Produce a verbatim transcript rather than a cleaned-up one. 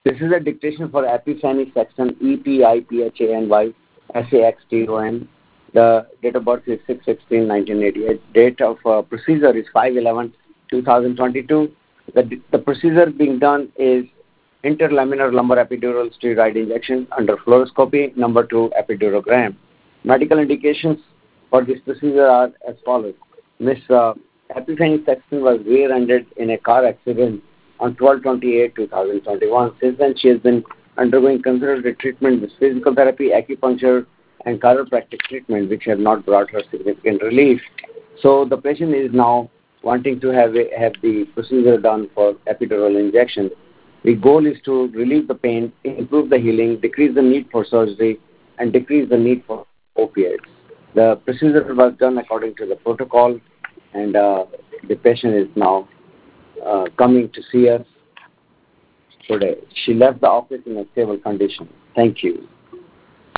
This is a dictation for Epiphany Sexton, E P I P H A N Y S A X T O N. The date of birth is six sixteen nineteen eighty-eight. Date of uh, procedure is five eleven two thousand twenty-two. The, the procedure being done is interlaminar lumbar epidural steroid injection under fluoroscopy, number two epidurogram. Medical indications for this procedure are as follows. Miss Uh, Epiphany Sexton was rear-ended in a car accident on twelve twenty-eight two thousand twenty-one. Since then, she has been undergoing conservative treatment with physical therapy, acupuncture, and chiropractic treatment, which have not brought her significant relief. So the patient is now wanting to have a, have the procedure done for epidural injection. The goal is to relieve the pain, improve the healing, decrease the need for surgery, and decrease the need for opiates. The procedure was done according to the protocol, and uh, the patient is now uh, coming to see us today. She left the office in a stable condition. Thank you.